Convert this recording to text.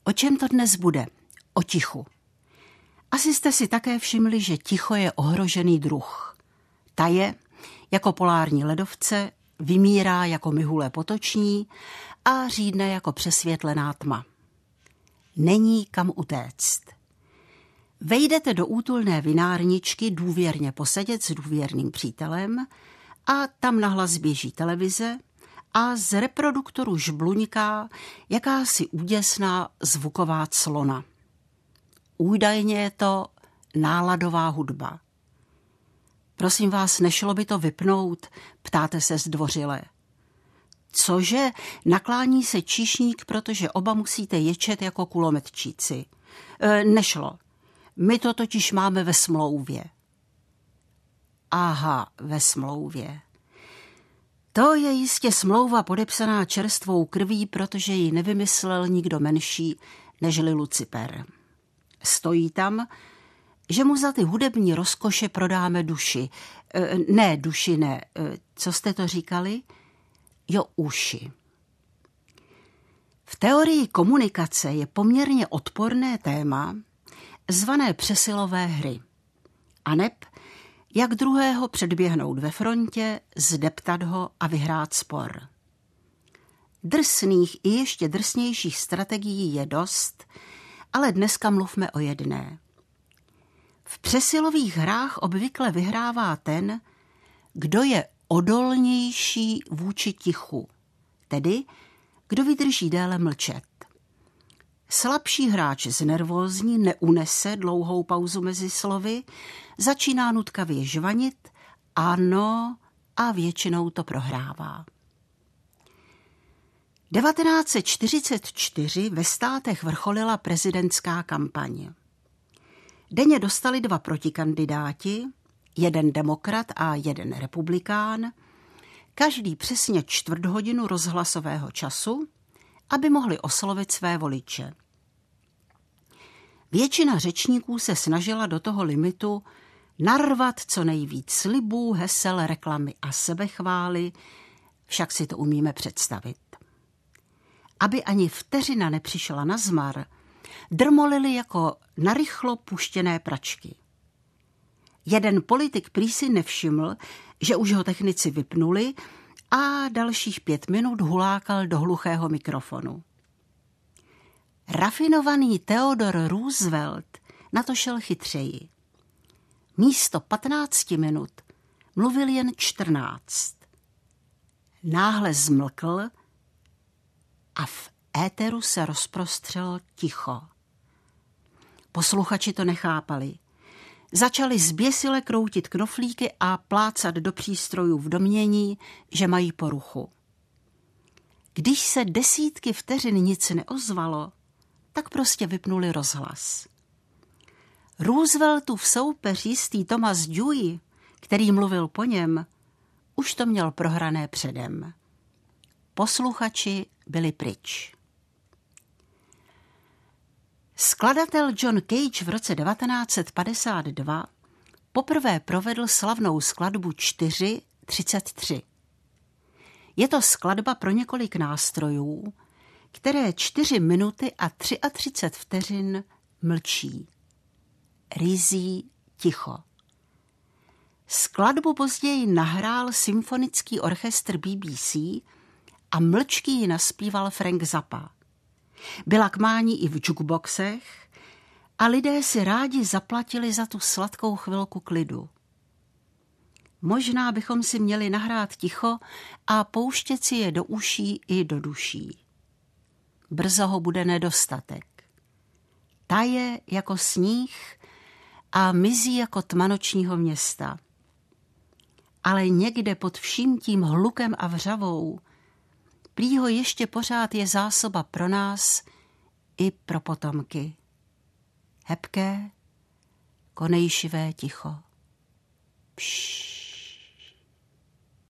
O čem to dnes bude? O tichu. Asi jste si také všimli, že ticho je ohrožený druh. Taje, jako polární ledovce, vymírá jako mihule potoční a řídne jako přesvětlená tma. Není kam utéct. Vejdete do útulné vinárničky důvěrně posedět s důvěrným přítelem a tam nahlas běží televize a z reproduktoru žbluňká jakási úděsná zvuková clona. Údajně je to náladová hudba. Prosím vás, nešlo by to vypnout, ptáte se zdvořile. Cože, naklání se číšník, protože oba musíte ječet jako kulometčíci. Nešlo. My to totiž máme ve smlouvě. Aha, ve smlouvě. To je jistě smlouva podepsaná čerstvou krví, protože ji nevymyslel nikdo menší nežli Lucifer. Stojí tam, že mu za ty hudební rozkoše prodáme duši. Duši ne. Co jste to říkali? Jo, uši. V teorii komunikace je poměrně odporné téma zvané přesilové hry. Aneb jak druhého předběhnout ve frontě, zdeptat ho a vyhrát spor. Drsných i ještě drsnějších strategií je dost, ale dneska mluvme o jedné. V přesilových hrách obvykle vyhrává ten, kdo je odolnější vůči tichu, tedy kdo vydrží déle mlčet. Slabší hráč znervózní, neunese dlouhou pauzu mezi slovy, začíná nutkavě žvanit, ano, a většinou to prohrává. 1944 ve státech vrcholila prezidentská kampaň. Denně dostali 2 protikandidáti, jeden demokrat a jeden republikán, každý přesně 1/4 hodinu rozhlasového času, aby mohli oslovit své voliče. Většina řečníků se snažila do toho limitu narvat co nejvíc slibů, hesel, reklamy a sebechvály, však si to umíme představit. Aby ani vteřina nepřišla na zmar, drmolili jako narychlo puštěné pračky. Jeden politik prý si nevšiml, že už ho technici vypnuli a dalších 5 minut hulákal do hluchého mikrofonu. Rafinovaný Theodore Roosevelt na to šel chytřeji. Místo 15 minut mluvil jen 14. Náhle zmlkl a v éteru se rozprostřelo ticho. Posluchači to nechápali. Začali zběsile kroutit knoflíky a plácat do přístrojů v domnění, že mají poruchu. Když se desítky vteřin nic neozvalo, tak prostě vypnuli rozhlas. Rooseveltův soupeř jistý Thomas Dewey, který mluvil po něm, už to měl prohrané předem. Posluchači byli pryč. Skladatel John Cage v roce 1952 poprvé provedl slavnou skladbu 4:33. Je to skladba pro několik nástrojů, které 4 minuty a 33 vteřin mlčí. Ryzí ticho. Skladbu později nahrál symfonický orchestr BBC a mlčky ji naspíval Frank Zappa. Byla k mání i v jukeboxech a lidé si rádi zaplatili za tu sladkou chvilku klidu. Možná bychom si měli nahrát ticho a pouštět si je do uší i do duší. Brzo ho bude nedostatek. Taje jako sníh a mizí jako tma nočního města. Ale někde pod vším tím hlukem a vřavou prý ho ještě pořád je zásoba pro nás i pro potomky. Hebké, konejšivé ticho. Pšš.